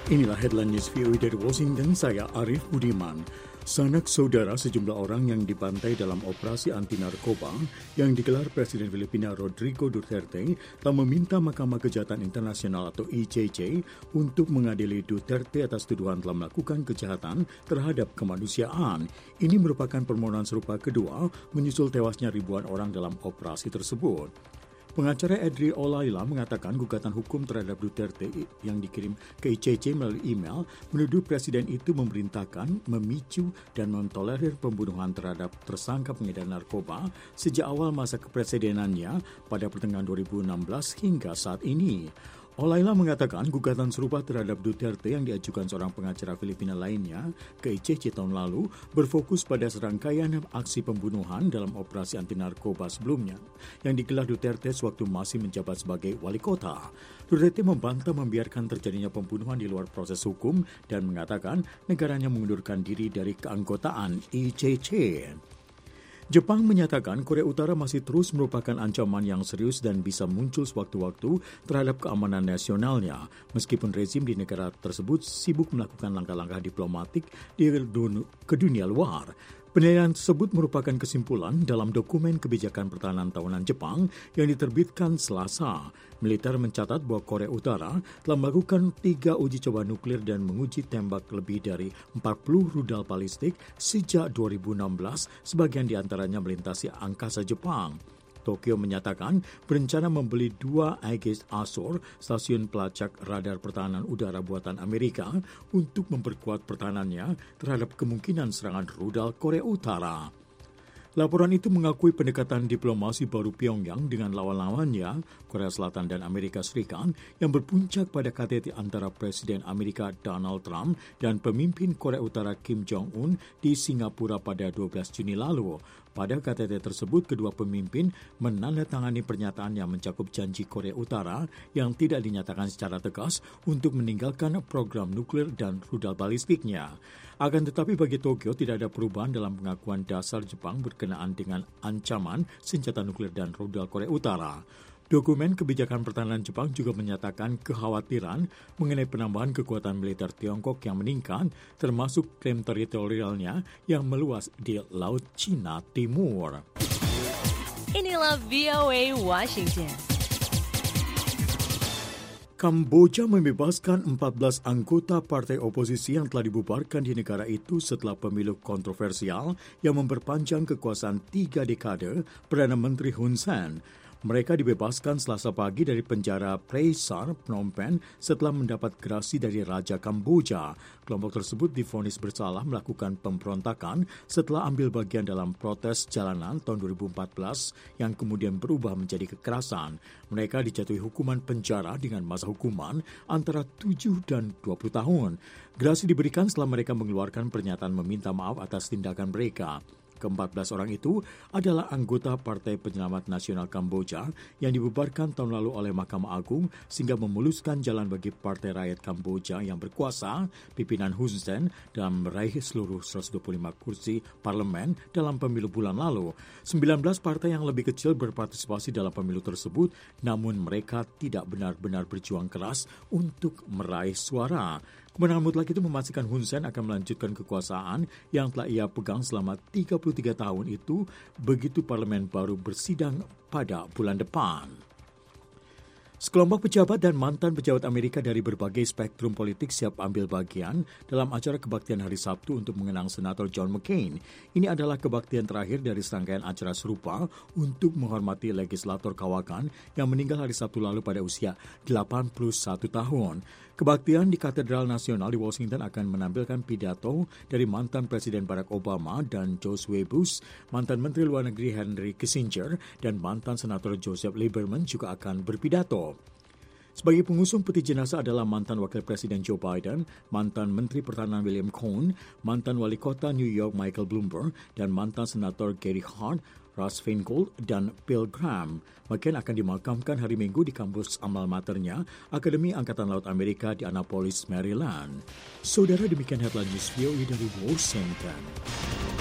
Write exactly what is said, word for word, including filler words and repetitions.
Inilah headline news V O A dari Washington, saya Arif Budiman. Sanak saudara sejumlah orang yang dibantai dalam operasi anti narkoba yang digelar Presiden Filipina Rodrigo Duterte telah meminta Mahkamah Kejahatan Internasional atau I C C untuk mengadili Duterte atas tuduhan telah melakukan kejahatan terhadap kemanusiaan. Ini merupakan permohonan serupa kedua menyusul tewasnya ribuan orang dalam operasi tersebut. Pengacara Edry Olaila mengatakan gugatan hukum terhadap Duterte yang dikirim ke I C C melalui email menuduh presiden itu memerintahkan, memicu, dan mentolerir pembunuhan terhadap tersangka pengedar narkoba sejak awal masa kepresidenannya pada pertengahan dua ribu enam belas hingga saat ini. Olaila mengatakan gugatan serupa terhadap Duterte yang diajukan seorang pengacara Filipina lainnya ke I C C tahun lalu berfokus pada serangkaian aksi pembunuhan dalam operasi anti narkoba sebelumnya yang digelar Duterte sewaktu masih menjabat sebagai wali kota. Duterte membantah membiarkan terjadinya pembunuhan di luar proses hukum dan mengatakan negaranya mengundurkan diri dari keanggotaan I C C. Jepang menyatakan Korea Utara masih terus merupakan ancaman yang serius dan bisa muncul sewaktu-waktu terhadap keamanan nasionalnya, meskipun rezim di negara tersebut sibuk melakukan langkah-langkah diplomatik di ke dunia luar. Penilaian tersebut merupakan kesimpulan dalam dokumen kebijakan pertahanan tahunan Jepang yang diterbitkan Selasa. Militer mencatat bahwa Korea Utara telah melakukan tiga uji coba nuklir dan menguji tembak lebih dari empat puluh rudal balistik sejak dua ribu enam belas, sebagian di antaranya melintasi angkasa Jepang. Tokyo menyatakan berencana membeli dua Aegis Ashore, stasiun pelacak radar pertahanan udara buatan Amerika, untuk memperkuat pertahanannya terhadap kemungkinan serangan rudal Korea Utara. Laporan itu mengakui pendekatan diplomasi baru Pyongyang dengan lawan-lawannya, Korea Selatan dan Amerika Serikat, yang berpuncak pada K T T antara Presiden Amerika Donald Trump dan pemimpin Korea Utara Kim Jong-un di Singapura pada dua belas Juni lalu. Pada K T T tersebut, kedua pemimpin menandatangani pernyataan yang mencakup janji Korea Utara yang tidak dinyatakan secara tegas untuk meninggalkan program nuklir dan rudal balistiknya. Akan tetapi bagi Tokyo tidak ada perubahan dalam pengakuan dasar Jepang berkenaan dengan ancaman senjata nuklir dan rudal Korea Utara. Dokumen kebijakan pertahanan Jepang juga menyatakan kekhawatiran mengenai penambahan kekuatan militer Tiongkok yang meningkat, termasuk klaim teritorialnya yang meluas di Laut Cina Timur. Inilah V O A Washington. Kamboja membebaskan empat belas anggota partai oposisi yang telah dibubarkan di negara itu setelah pemilu kontroversial yang memperpanjang kekuasaan tiga dekade Perdana Menteri Hun Sen. Mereka dibebaskan Selasa pagi dari penjara Praesar, Phnom Penh setelah mendapat gerasi dari Raja Kamboja. Kelompok tersebut divonis bersalah melakukan pemberontakan setelah ambil bagian dalam protes jalanan tahun dua ribu empat belas yang kemudian berubah menjadi kekerasan. Mereka dijatuhi hukuman penjara dengan masa hukuman antara tujuh dan dua puluh tahun. Gerasi diberikan setelah mereka mengeluarkan pernyataan meminta maaf atas tindakan mereka. Keempat belas orang itu adalah anggota Partai Penyelamat Nasional Kamboja yang dibubarkan tahun lalu oleh Mahkamah Agung sehingga memuluskan jalan bagi Partai Rakyat Kamboja yang berkuasa, pimpinan Hun Sen, dalam meraih seluruh seratus dua puluh lima kursi parlemen dalam pemilu bulan lalu. sembilan belas partai yang lebih kecil berpartisipasi dalam pemilu tersebut, namun mereka tidak benar-benar berjuang keras untuk meraih suara. Kemenangan mutlak itu memastikan Hun Sen akan melanjutkan kekuasaan yang telah ia pegang selama tiga puluh tiga tahun itu begitu parlemen baru bersidang pada bulan depan. Sekelompok pejabat dan mantan pejabat Amerika dari berbagai spektrum politik siap ambil bagian dalam acara kebaktian hari Sabtu untuk mengenang Senator John McCain. Ini adalah kebaktian terakhir dari serangkaian acara serupa untuk menghormati legislator kawakan yang meninggal hari Sabtu lalu pada usia delapan puluh satu tahun. Kebaktian di Katedral Nasional di Washington akan menampilkan pidato dari mantan Presiden Barack Obama dan George W. Bush, mantan Menteri Luar Negeri Henry Kissinger, dan mantan Senator Joseph Lieberman juga akan berpidato. Sebagai pengusung peti jenazah adalah mantan Wakil Presiden Joe Biden, mantan Menteri Pertahanan William Cohn, mantan Wali Kota New York Michael Bloomberg, dan mantan Senator Gary Hart, Russ Feingold, dan Bill Graham. McCain akan dimakamkan hari Minggu di kampus alma maternya, Akademi Angkatan Laut Amerika di Annapolis, Maryland. Saudara, demikian headline news V O A dari Washington.